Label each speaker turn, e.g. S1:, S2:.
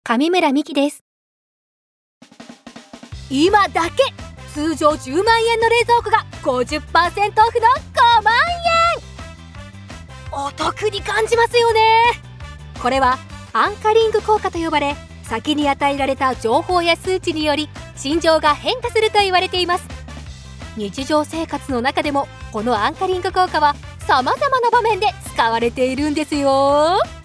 S1: 上村美希です。今だけ通常10万円の冷蔵庫が 50% オフの5万円。お得に感じますよね。これはアンカリング効果と呼ばれ、先に与えられた情報や数値により心情が変化すると言われています。日常生活の中でもこのアンカリング効果は様々な場面で使われているんですよ。